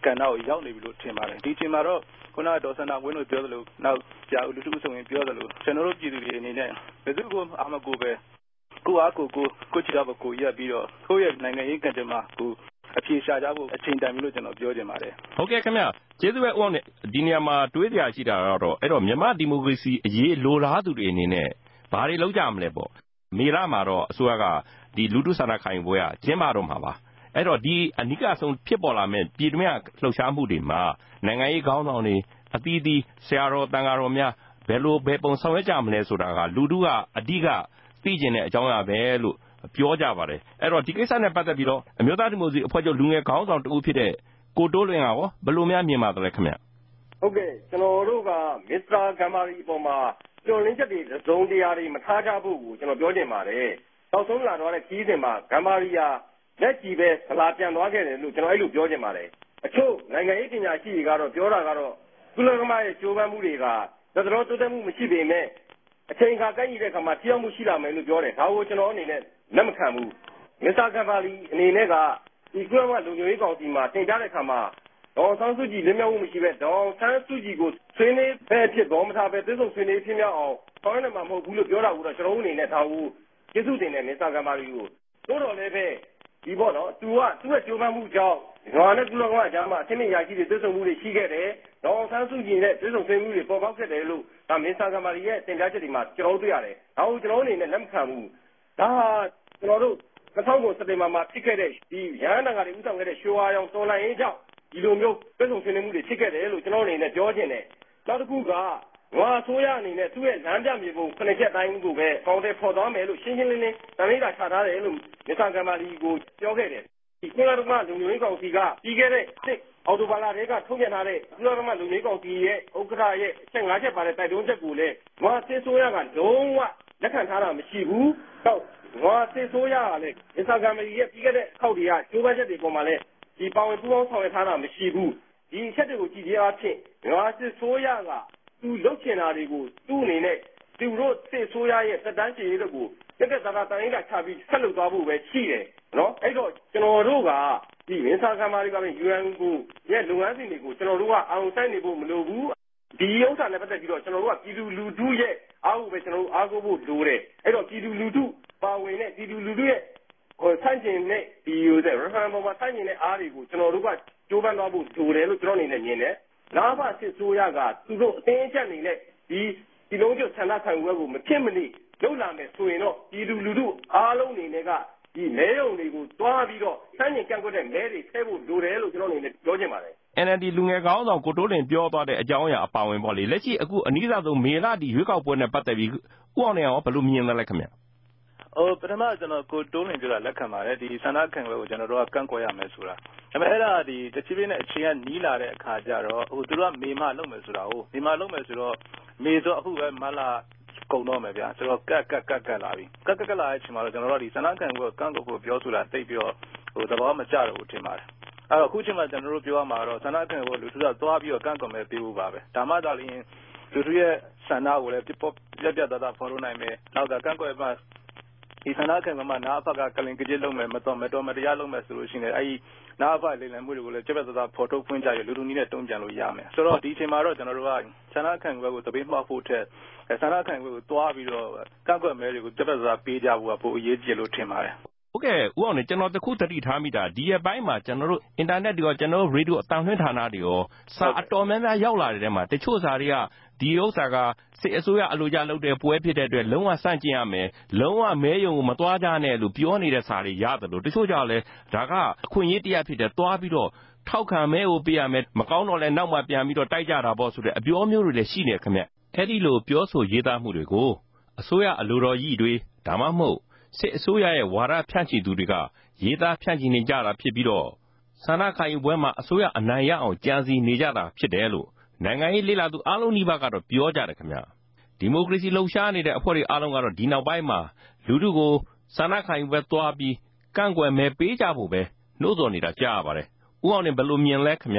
ကဏ္ဍကိုရောက်နေပြီလို့ထင်ပါတယ်ဒီအချိန်မှာတော့ခုနကဒေါ်စန္ဒာဝင်းတို့ပြောသလိုနောက်ကြာဦးလူထုဆိုရင်ပြောသလိုကျွန်တော်တို့ပြည်သူတွေအနေနဲ့ဘယ်သူကိုအာမကိုပဲကိုအားကိုကိုကိုချစ်တော့ကိုရက်ပြီးတော့ကိုယ့်ရဲ့နိုင်ငံရေးကံကြမ္မာကိုအပြေရှာကြဖို့အချိန်တန်ပြီလို့ကျွန်တော်ပြောချင်ပါတယ်ဟုတ်ကဲ့ခင်ဗျကျေးဇူးပဲဦးအောင်နဲ့ဒီနေရာမှာတွေးစရာရှိတာတော့အဲ့တော့မြန်မာဒီမိုကရေစီအရေးလိုလားသူတွေအနေနဲ့ဘာတွေလုပ်ကြမလဲပေါ့မေလမှာတော့အစိုးရကဒီလူထုဆန္ဒခံယူပွဲကကျင်းပတော့မှာပါအဲ့တော့ဒီအနိကဆုံးဖြစ်ပေါ်လာမဲ့ပြည်တွင်းလှုပ်ရှားမှုတွေမှာနိုင်ငံရေးခေါင်းဆောင်တွေအသီးသီးဆရာတော်တန်ဃာတော်များဘယ်လိုဘယ်ပုံဆောင်ရွက်ကြမလဲဆိုတာကလူထုကအဓိကသိကျင်တဲ့အကြောင်းအရာပဲလို့ပြောကြပါတယ်အဲ့တော့ဒီကိစ္စနဲ့ပတ်သက်ပြီးတော့အမျိုးသားဒီမိုကရေစီအဖွဲ့ချုပ်လူငယ်ခေါင်းဆောင်တဦးဖြစ်တဲ့ကိုတိုးလွင်ကရောဘယ်လိုများမြင်ပါသလဲခင်ဗျဟုတ်ကဲ့ကျွန်တော်တို့ကမစ္စတာဂမ်မာရီအပေါ်မှာညှို့လင်းချက်တွေသုံးတရားတွေမထားကြဖို့ကိုကျွန်တော်ပြောချင်ပါတယ်နောက်ဆုံးလာတော့တဲ့ကြီးစဉ်မှာဂမ်မာရီယာလက်ကြည့်ပဲဆလာပြန်သွားခဲ့တယ်လို့ကျွန်တော်အဲ့လိုပြောချင်ပါတယ်အချို့နိုင်ငံရေးပညာရှိတွေကတော့ပြောတာကတော့ကုလသမဂ္ဂရဲ့ကြိုးပမ်းမှုတွေကတော်တော်တိုးတက်မှုမရှိပေမဲ့အချိန်အခါကိုက်ညီတဲ့အခါမှာထိရောက်မှုရှိလာမယ်လို့ပြောတယ်ဒါကိုကျွန်တော်အနေနဲ့လက်မခံဘူးမစ္စတာဂမ်မာရီအနေနဲ့ကဒီကုလသမဂ္ဂလူမျိုးရေးကောင်စီမှာတင်ပြတဲ့အခါမှာဒေါ်ဆန်းစုကြည်လင်းမြောက်မှုမရှိပဲဒေါ်ဆန်းစုကြည်ကိုဆွေးနွေးပဲဖြစ်တော်မထားပဲသစ္စာဆွေးနွေးဖြစ်မြောက်အောင်ဆောင်းနေမှာမဟုတ်ဘူးလို့ပြောတာကိုတော့ကျွန်တော်အနေနဲ့ဒါကိုကျေးဇူးတင်တယ်မစ္စတာဂမ်မာရီကိုတို့တော်လည်းပဲဒီပေါ့နော်သူကသူ့ရဲ့ကြိုးပမ်းမှုကြောင့်ငါနဲ့ကုလသမဂ္ဂအကြားမှာအထင်မြင်ရရှိတဲ့သစ္စာမှုတွေရှိခဲ့တယ်ဒေါ်ဆန်းစုကြည်နဲ့သစ္စာဆွေးနွေးမှုတွေပေါ်ပေါက်ခဲ့တယ်လို့ဒါမစ္စတာဂမ်မာရီရဲ့တင်ပြချက်တွေမှာကျွန်တော်တို့တွေ့ရတယ်ဒါကိုကျွန်တော်အနေနဲ့လက်မခံဘူးဒါဟာကျွန်တော်တို့၂၀၀၉စက်တင်ဘာမှာဖြစ်ခဲ့တဲ့ဒီရဟန်းတန်ဃာတွေဥဆောင်ခဲ့တဲ့ရွှေဝါရောင်တော်လှန်ရေးကြောင့်ဒီလိုမျိုးပြည်စုံဆွေးနွေးမှုတွေဖြစ်ခဲ့တယ်လို့ကျွန်တော်အနေနဲ့ပြောချင်တယ်နောက်တစ်ခုကငါဆိုရအနေနဲ့သူ့ရဲ့လမ်းပြမြေပုံခုနှစ်ချက်တိုင်းကိုပဲကောင်းတဲ့ဖော်သွားမယ်လို့ရှင်းရှင်းလင်းလင်းတန်လေးတာချထားတယ်လို့မစ္စတာဂမ်မာရီကိုပြောခဲ့တယ်ဒီကုလသမဂ္ဂလူမျိုးရေးကောင်စီကပြီးခဲ့တဲ့စစ်အော်တိုဘာလတွေကထုတ်ပြန်ထားတဲ့ကုလသမဂ္ဂလူမျိုးရေးကောင်စီရဲ့ဥက္ကဋ္ဌရဲ့အချက်၅ချက်ပါတဲ့တိုက်တွန်းချက်ကိုလည်းငါစစ်ဆိုရကလုံးဝလက်ခံထားတာမရှိဘူးတော့ငါစစ်ဆိုရကလည်းမစ္စတာဂမ်မာရီရဲ့ပြီးခဲ့တဲ့အောက်တွေကကျိုးပန်းချက်တွေပေါ်မှာလည်းဒီပါဝင်ပူးပေါင်းဆောင်ရွက်ထားတာမရှိဘူးဒီအချက်တွေကိုကြည့်ကြအားဖြင့်ငါစစ်ဆိုရကသူလုတ်ချင်တာတွေကိုသူ့အနေနဲ့သူတို့စစ်ဆိုရရဲ့သက်တမ်းရှည်ရေးတွေကိုတက်တက်သားသားတိုင်းတာချပြီးဆက်လုပ်သွားဖို့ပဲရှိတယ်နော်အဲ့တော့ကျွန်တော်တို့ကဒီမစ္စတာဂမ်မာရီကလည်း ယူအန် ကိုရဲ့လုပ်ငန်းစဉ်တွေကိုကျွန်တော်တို့ကအောင်ဆိုင်နေဖို့မလိုဘူးဒီဥစ္စာနဲ့ပတ်သက်ပြီးတော့ကျွန်တော်တို့ကပြည်သူလူထုရဲ့အားကိုပဲကျွန်တော်တို့အားကိုးဖို့လိုတယ်အဲ့တော့ပြည်သူလူထုပါဝင်တဲ့ပြည်သူလူထုရဲ့ဟိုဆန့်ကျင်တဲ့ဒီဟိုတဲ့ referendum မှာဆန့်ကျင်တဲ့အားတွေကိုကျွန်တော်တို့ကကြိုးပမ်းသွားဖို့လိုတယ်လို့ကျွန်တော်အနေနဲ့မြင်တယ်နာဖစစ်ဆိုးရကသူတို့အတင်းအကျပ်နေနဲ့ဒီဒီလုံးကျဆန္ဒခံယူပွဲကိုမဖြစ်မနေလုပ်လာမယ်ဆိုရင်တော့ပြည်သူလူထုအားလုံးအနေနဲ့ကဒီမဲရုံတွေကိုတွားပြီးတော့စမ်းကျင်ကန့်ကွက်တဲ့မဲတွေထည့်ဖို့လိုတယ်လို့ကျွန်တော်အနေနဲ့ပြောချင်ပါတယ်အန် အယ်လ် ဒီ လူငယ်ခေါင်းဆောင်ကိုတိုးလင်ပြောသွားတဲ့အကြောင်းအရာအပါဝင်ပေါ့လေလက်ရှိအခုအနည်းဆုံးမေလဒီရွေးကောက်ပွဲနဲ့ပတ်သက်ပြီးဦးအောင်နေရောဘယ်လိုမြင်သလဲခင်ဗျဟိုပထမကျွန်တော်ကိုတိုးလင်ပြောတာလက်ခံပါတယ်ဒီဆန္ဒခံပွဲကိုကျွန်တော်တို့ကကန့်ကွက်ရမယ်ဆိုတာဒါပေမဲ့အဲ့ဒါဒီတချီပေးနဲ့အချိန်ကနီးလာတဲ့အခါကျတော့ဟိုသူတို့ကမေမလုပ်မယ်ဆိုတာဟုတ်မေမလုပ်မယ်ဆိုတော့မေဆိုအခုပဲမလာကုန်တော့မယ်ဗျာဆိုတော့ကက်ကက်ကက်ကက်လာပြီကက်ကက်ကက်လာတဲ့အချိန်မှာတော့ကျွန်တော်တို့ဒီဆန္ဒခံပွဲကိုကန့်ကွက်ဖို့ပြောဆိုတာတိတ်ပြီးတော့ဟိုသဘောမကျတော့ဘူးထင်ပါတယ်အဲ့တော့အခုချိန်မှာကျွန်တော်တို့ပြောရမှာတော့ဆန္ဒခံပွဲလူထုကသွားပြီးတော့ကန့်ကွက်မယ်ပေးဖို့ပါပဲဒါမှသာလျှင်လူထုရဲ့ဆန္ဒကိုလည်းပြပြပြတသားဖော်ထုတ်နိုင်မယ်နောက်ကကန့်ကွက်မှဒီဆန္ဒခံပွဲမှာနားအဖက်ကကလင်ကကြစ်လုံးမယ်မတော်မတော်မတရားလုံးမယ်ဆိုလို့ရှိရင်အဲ့ဒီနားအဖလေးလံမှုတွေကိုလည်းပြပြတသားဖော်ထုတ်ဖွင့်ကြရလူထုနည်းနဲ့တုံ့ပြန်လို့ရမယ်ဆိုတော့ဒီအချိန်မှာတော့ကျွန်တော်တို့ကဆန္ဒခံပွဲကိုတပိတ်မှောက်ဖို့ထက်ဆန္ဒခံပွဲကိုတွားပြီးတော့ကန့်ကွက်မဲတွေကိုပြပြတသားပေးကြဖို့ကပိုအရေးကြီးလို့ထင်ပါတယ်ဟုတ်ကဲ့ဦးအောင်နေကျွန်တော်တခုတတိထားမိတာဒီရဲ့ဘိုင်းမှာကျွန်တော်တို့အင်တာနက်တွေရောကျွန်တော်တို့ရေဒီယိုအတန်လွှင့်ဌာနတွေရောစာအတော်များများရောက်လာတဲ့ထဲမှာတချို့စာတွေကဒီဥစ္စာကစစ်အစိုးရအလိုကျလုပ်တဲ့ပွဲဖြစ်တဲ့အတွက်လုံးဝစန့်ကျင်ရမယ်လုံးဝမဲယုံကိုမသွားကြနဲ့လို့ပြောနေတဲ့စာတွေရတယ်လို့တချို့ကြောင့်လဲဒါကအခွင့်အရေးတရားဖြစ်တယ်သွားပြီးတော့ထောက်ခံမဲကိုပေးရမယ်မကောင်းတော့လဲနောက်မှပြန်ပြီးတော့တိုက်ကြတာပေါ့ဆိုတဲ့အပြောမျိုးတွေလည်းရှိနေခင်ဗျအဲ့ဒီလိုပြောဆိုရေးသားမှုတွေကိုအစိုးရအလိုတော်ကြီးတွေဒါမှမဟုတ်စစ်အစိုးရရဲ့ဝါဒဖြန့်ချီသူတွေကရေးသားဖြန့်ချီနေကြတာဖြစ်ပြီးတော့ဆန္ဒခံယူပွဲမှာအစိုးရအနိုင်ရအောင်ကြံစည်နေကြတာဖြစ်တယ်လို့နိုင်ငံရေးလေ့လာသူအားလုံးနှိပါကတော့ပြောကြတယ်ခင်ဗျဒီမိုကရေစီလှုပ်ရှားနေတဲ့အဖွဲ့တွေအားလုံးကတော့ဒီနောက်ပိုင်းမှာလူထုကိုဆန္ဒခံယူပွဲသွားပြီးကန့်ကွက်မဲပေးကြဖို့ပဲနှိုးဆော်နေတာကြားရပါတယ်ဦးအောင်နေဘယ်လိုမြင်လဲခင်ဗျ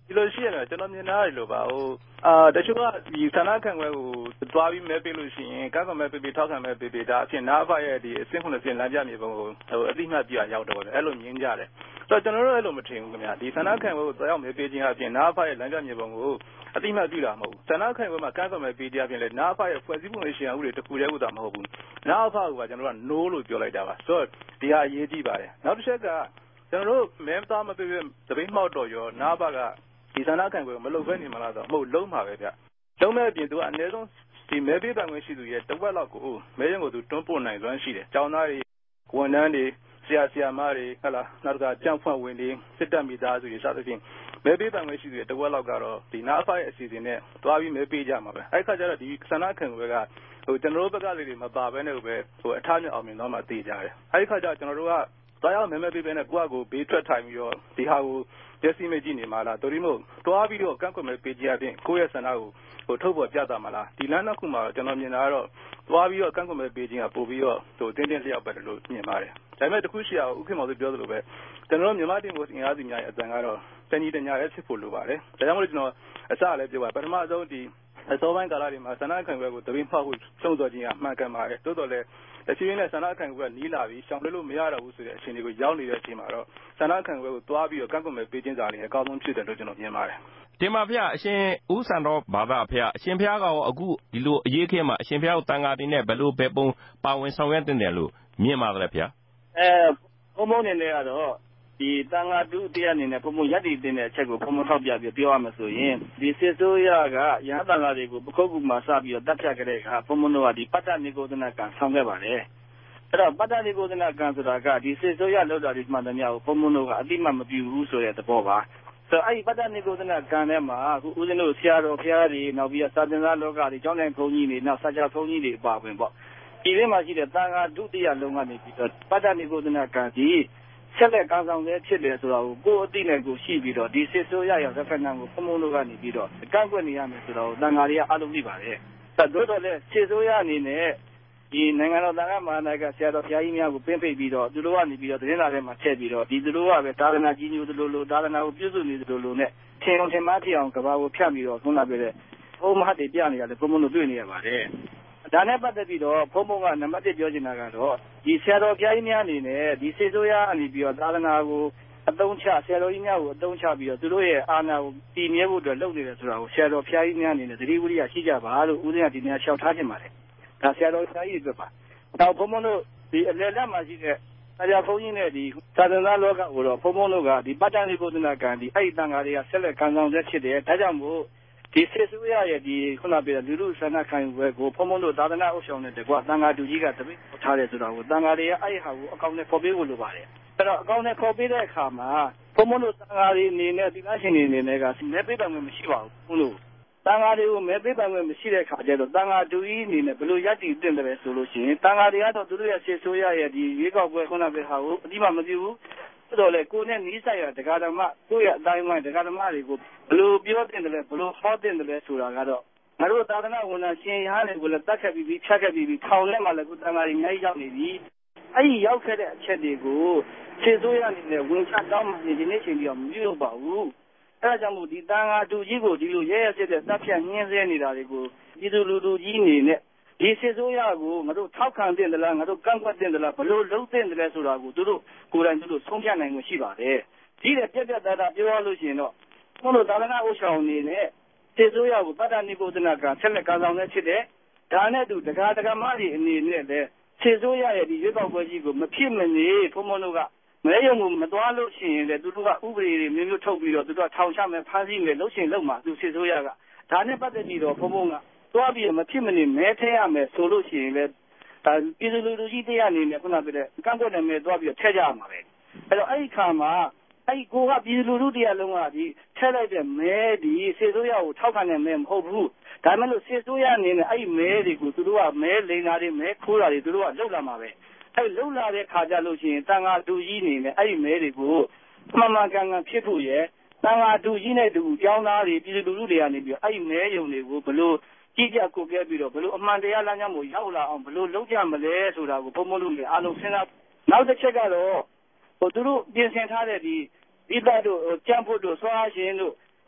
ဒီလိုရှိရတယ်ကျွန်တော်မြင်တာလို့ပါဟိုအာတချို့ကဒီဌာနခံခွဲကိုသွားပြီးမဲပေးလို့ရှိရင်ကောက်ကွယ်မဲပေးပြီးထောက်ခံမဲပေးပြီးဒါအဖြစ်နားဖရဲ့ဒီအဆင့်ခုနှစ်ဆင့်လမ်းပြမြေပုံကိုဟိုအတိအမှတ်ပြရောက်တော့တယ်အဲ့လိုမြင်ကြတယ်ဆိုတော့ကျွန်တော်တို့အဲ့လိုမထင်ဘူးခင်ဗျာဒီဌာနခံခွဲကိုသွားရောက်မဲပေးခြင်းအပြင်နားဖရဲ့လမ်းပြမြေပုံကိုအတိအမှတ်ပြုတာမဟုတ်ဘူးဌာနခံခွဲမှာကောက်ကွယ်မဲပေးခြင်းအပြင်လည်းနားဖရဲ့ဖွဲ့စည်းပုံရေးရှင်ဥပဒေတစ်ခုတည်းဥတာမဟုတ်ဘူးနားဖကကျွန်တော်တို့က no လို့ပြောလိုက်တာပါဆိုတော့ဒီဟာအရေးကြီးပါတယ်နောက်တစ်ချက်ကကျွန်တော်တို့မဲသားမပေးပေးတပိတ်မှောက်တော့ရောနားဖကဒီဌာနခံခွဲမလုပ်ဘဲနေမလားဆိုတော့မဟုတ်လုံးပါပဲဗျလုံးမဲ့အပြင်သူကအနည်းဆုံးဒီမဲပေးပိုင်ခွင့်ရှိသူရဲ့တဝက်လောက်ကိုမဲရင်ကိုသူတွန်းပို့နိုင်စွမ်းရှိတယ်။ကျောင်းသားတွေဝန်ထမ်းတွေဆရာဆရာမတွေဟဲ့လားနောက်တစ်ခါကြောက်ဖွက်ဝင်တွေစစ်တပ်မိသားစုတွေစသဖြင့်မဲပေးပိုင်ခွင့်ရှိသူရဲ့တဝက်လောက်ကတော့ဒီနားဖရဲ့အစီအစဉ်နဲ့သွားပြီးမဲပေးကြမှာပဲ။အဲ့ခါကျတော့ဒီဌာနခံခွဲကဟိုကျွန်တော်တို့ဘက်ကလေးတွေမပါဘဲနဲ့ပဲဟိုအထားမြအောင်မြင်တော့မှသိကြတယ်။အဲ့ခါကျကျွန်တော်တို့ကသွားရောက်မဲမဲပေးပေးနဲ့ကိုယ့်အကိုဘေးထွက်ထိုင်ပြီးတော့ဒီဟာကိုမျက်စိမကြည့်နေမှာလားတော်ရီမို့တွားပြီးတော့ကန့်ကွက်မဲပေးကြရတဲ့ကိုယ့်ရဲ့ဆန္ဒကိုဟိုထုတ်ပေါ်ပြသမှာလားဒီလမ်းတစ်ခုမှာကျွန်တော်မြင်တာကတော့တွားပြီးတော့ကန့်ကွက်မဲပေးခြင်းကပို့ပြီးတော့ဟိုတင်းတင်းလျောက်ပဲလို့မြင်ပါတယ်ဒါပေမဲ့တခုရှိအောင်ဥက္ကမောင်တို့ပြောသလိုပဲကျွန်တော်မြန်မာတင်ကိုအင်အားစုများရဲ့အတန်ကတော့တညီတညာရဲ့ဖြစ်ဖို့လိုပါတယ်ဒါကြောင့်မို့လို့ကျွန်တော်အစလည်းပြောပါပထမဆုံးဒီအစောပိုင်းကာလတွေမှာဆန္ဒခံပွဲကိုတပိမှောက်ဖို့ဆုံးတော်ခြင်းကမှန်ကန်ပါတယ်တိုးတော်လည်းအချင်းချင်းနဲ့ဆန္ဒခံပွဲကနီးလာပြီးရှောင်လွှဲလို့မရတော့ဘူးဆိုတဲ့အချိန်တွေကိုရောက်နေတဲ့အချိန်မှာတော့ဆန္ဒခံပွဲကိုတွားပြီးတော့ကန့်ကွက်မဲ့ပေးခြင်းစာလေးအကောင်းဆုံးဖြစ်တယ်လို့ကျွန်တော်မြင်ပါတယ်တင်ပါဗျာအရှင်ဦးစံတော်ဘာသာဖျားအရှင်ဖျားကရောအခုဒီလိုအရေးခင်းမှာအရှင်ဖျားကိုတန်ဃာတင်နဲ့ဘယ်လိုဘယ်ပုံပါဝင်ဆောင်ရွက်တင်တယ်လို့မြင်ပါတယ်ဗျာအဲဘုံဘုံနေနေကတော့ဒီတန်ဃာတုတရားအနေနဲ့ဘုံဘုံရက်တည်တင်တဲ့အချက်ကိုဘုံဘုံထောက်ပြပြီးပြောရမယ်ဆိုရင်ဒီစစ်စိုးရကရဟန်းတန်ဃာတွေကိုပခုတ်ကူမှာစပြီးတော့တပ်ဖြတ်ကြတဲ့အခါဘုံဘုံတို့ကဒီပတ္တနိဂုဒနာကံဆောင်ခဲ့ပါတယ်အဲ့တော့ပတ္တနိဂုဒနာကံဆိုတာကဒီစစ်စိုးရလောက်တာဒီမှန်သမျှကိုဘုံဘုံတို့ကအတိမတ်မပြူဘူးဆိုတဲ့သဘောပါဆိုအဲ့ဒီပတ္တနိဂုဒနာကံထဲမှာအခုဦးဇင်းတို့ဆရာတော်ဖျားတွေနောက်ပြီးတော့စာသင်္သာလောကတွေကျောင်းတိုင်းဘုန်းကြီးတွေနောက်စာချဘုန်းကြီးတွေအပါဝင်ပေါ့ဒီထဲမှာရှိတဲ့တန်ဃာဒုတိယလုံးကနေပြီးတော့ပတ္တနိဂုဒနာကံကြီးဆက်လက်ကောင်းဆောင်တဲ့ဖြစ်တယ်ဆိုတာကိုကိုယ်အသိနဲ့ကိုရှိပြီးတော့ဒီစစ်ဆိုးရရောက် referendum ကိုပုံမှန်လို့ကနေပြီးတော့ကန့်ကွက်နေရမယ်ဆိုတော့တန်ဃာတွေကအားလုံးသိပါတယ်။ဒါတို့တော့လေစစ်ဆိုးရအနေနဲ့ဒီနိုင်ငံတော်တန်ခါမဟာနာယကဆရာတော်ဘုရားကြီးများကိုပင်းဖိတ်ပြီးတော့သူတို့ကနေပြီးတော့သတင်းစာထဲမှာထည့်ပြီးတော့ဒီသူတို့ကပဲသာသနာကြီးညိုသလိုလိုသာသနာကိုပြုစုနေသလိုလိုနဲ့ထင်အောင်ထင်မှားဖြစ်အောင်ကဘာကိုဖြတ်ပြီးတော့ခုနပြတဲ့ဘုံမဟတ်တွေပြနေရတယ်ဘုံမလို့တွေ့နေရပါတယ်။ဒါနဲ့ပတ်သက်ပြီးတော့ဘုံဘုံကနံပါတ်တစ်ပြောချင်တာကတော့ဒီဆရာတော်ဘုရားကြီးများအနေနဲ့ဒီစေဆိုးရအနေပြီးတော့သာသနာကိုအသုံးချဆရာတော်ကြီးများကိုအသုံးချပြီးတော့သူတို့ရဲ့အာဏာကိုတည်မြဲဖို့အတွက်လုပ်နေတယ်ဆိုတာကိုဆရာတော်ဘုရားကြီးများအနေနဲ့သတိဝိရိယရှိကြပါလို့ဦးဇင်းကဒီနေ့လျှောက်ထားခြင်းပါတယ်။ဒါဆရာတော်ဘုရားကြီးတွေပါနောက်ဘုံဘုံတို့ဒီအလယ်လက်မှာရှိတဲ့ဆရာဘုန်းကြီးနဲ့ဒီသာသနာလောကကိုတော့ဘုံဘုံတို့ကဒီပတ္တနိဂုဏကံဒီအဲ့ဒီတန်ဃာတွေကဆက်လက်ခံဆောင်ချက်ဖြစ်တယ်ဒါကြောင့်မို့ဒီစေစုရရဲ့ဒီခုနပြောလူလူဆန္ဒခံယူပွဲကိုဘုံဘုံတို့သာသနာအုပ်ဆောင်တဲ့တကွတန်ဃာတူကြီးကတပိတ်ထားတယ်ဆိုတော့တန်ဃာတွေကအဲ့ဒီဟာကိုအကောင့်နဲ့ဖော်ပေးဖို့လိုပါတယ်အဲ့တော့အကောင့်နဲ့ဖော်ပေးတဲ့အခါမှာဘုံဘုံတို့တန်ဃာတွေအနေနဲ့ဒီလားရှင်တွေအနေနဲ့ကမဲပေးတယ်မရှိပါဘူးဘုံတို့တန်ဃာတွေကိုမဲပေးပိုင်ခွင့်မရှိတဲ့ခါကျတော့တန်ဃာတူကြီးအနေနဲ့ဘယ်လိုရည်တည်တင်တယ်ဆိုလို့ရှိရင်တန်ဃာတွေကတော့သူတို့ရဲ့ဆေးဆိုးရရဲ့ဒီရွေးကောက်ပွဲခုနကဟာကိုအတိမမပြဘူးဆိုတော့လေကိုနဲ့နီးစပ်ရတရားဓမ္မကိုယ့်ရဲ့အတိုင်းဝိုင်းတရားဓမ္မတွေကိုဘယ်လိုပြောတင်တယ်လဲဘယ်လိုဟောတင်တယ်လဲဆိုတာကတော့ငါတို့သာသနာဝန်ထမ်းရှင်ရဟန်းတွေကိုလည်းတတ်ခတ်ပြီးပြီးဖြတ်ခတ်ပြီးပြီးထောင်ထဲမှာလည်းကိုတန်ဃာတွေအများကြီးရောက်နေပြီအဲ့ဒီရောက်ခဲ့တဲ့အချက်တွေကိုဆေးဆိုးရအနေနဲ့ဝင်ချတောင်းမှဒီနေ့ချိန်ပြီးတော့မပြုတ်ပါဘူးအဲဒါကြောင့်မို့ဒီတန်ဃာတူကြီးကိုဒီလိုရဲရဲစစ်တဲ့တပ်ဖြတ်ညှင်းဆဲနေတာတွေကိုပြည်သူလူထုကြီးအနေနဲ့ဒီစစ်ဆိုးရကိုငါတို့ထောက်ခံတဲ့သလားငါတို့ကန့်ကွက်တဲ့သလားဘလို့လုံးတဲ့တယ်လဲဆိုတာကိုသူတို့ကိုယ်တိုင်သူတို့ဆုံးဖြတ်နိုင်မှုရှိပါတယ်ဒီတဲ့ပြက်ပြက်သားသားပြောရလို့ရှိရင်တော့ဘုလို့သာသနာ့ဥဆောင်အနေနဲ့စစ်ဆိုးရကိုပတ္တနိဗ္ဗာန်ကဆက်လက်ကာဆောင်နေဖြစ်တဲ့ဒါနဲ့တူတက္ကະတက္ကမတွေအနေနဲ့လည်းစစ်ဆိုးရရဲ့ဒီရွေးကောက်ပွဲကြီးကိုမဖြစ်မနေဘုံဘုံတို့ကမဲရုံကိုမသွားလို့ရှိရင်လေသူတို့ကဥပဒေတွေမျိုးမျိုးထုတ်ပြီးတော့သူတို့ကထောင်ချမယ်ဖမ်းဆီးမယ်လှုပ်ရှင်လှုပ်မှာသူစစ်ဆိုးရကဒါနဲ့ပတ်သက်ပြီးတော့ဘုံဘုံကသွားပြီးမဖြစ်မနေမဲထဲရမယ်ဆိုလို့ရှိရင်လေဒါပြည်သူလူထုကြီးတရားအနေနဲ့ခုနကပြောတဲ့ကန့်ကွက်တယ်မဲသွားပြီးထည့်ကြရမှာပဲအဲ့တော့အဲ့ဒီခါမှာအဲ့ဒီကိုကပြည်သူလူထုတရားလုံးကဒီထည့်လိုက်တဲ့မဲဒီစစ်ဆိုးရကိုထောက်ခံတဲ့မဲမဟုတ်ဘူးဒါမှမဟုတ်စစ်ဆိုးရအနေနဲ့အဲ့ဒီမဲတွေကိုသူတို့ကမဲလိန်တာတွေမဲခိုးတာတွေသူတို့ကလှုပ်လာမှာပဲအဲ့လုံလာတဲ့ခါကြလို့ရှိရင်တန်ဃာတူကြီးနေနဲ့အဲ့ဒီမဲတွေကိုမှန်မှန်ကန်ကန်ဖြစ်ဖို့ရယ်တန်ဃာတူကြီးနဲ့တူကျောင်းသားတွေပြည်သူလူထုတွေကနေပြီးအဲ့ဒီမဲယုံတွေကိုဘလို့ကြီးကြပ်ကိုပြဲပြီးတော့ဘလို့အမှန်တရားလမ်းကြောင်းကိုရောက်လာအောင်ဘလို့လုပ်ကြမလဲဆိုတာကိုပုံမလို့လေအားလုံးစဉ်းစားနောက်တစ်ချက်ကတော့ဟိုသူတို့ပြင်ဆင်ထားတဲ့ဒီဒီဘတ်တို့ကြံ့ဖို့တို့ဆွားရှင်တို့ဟ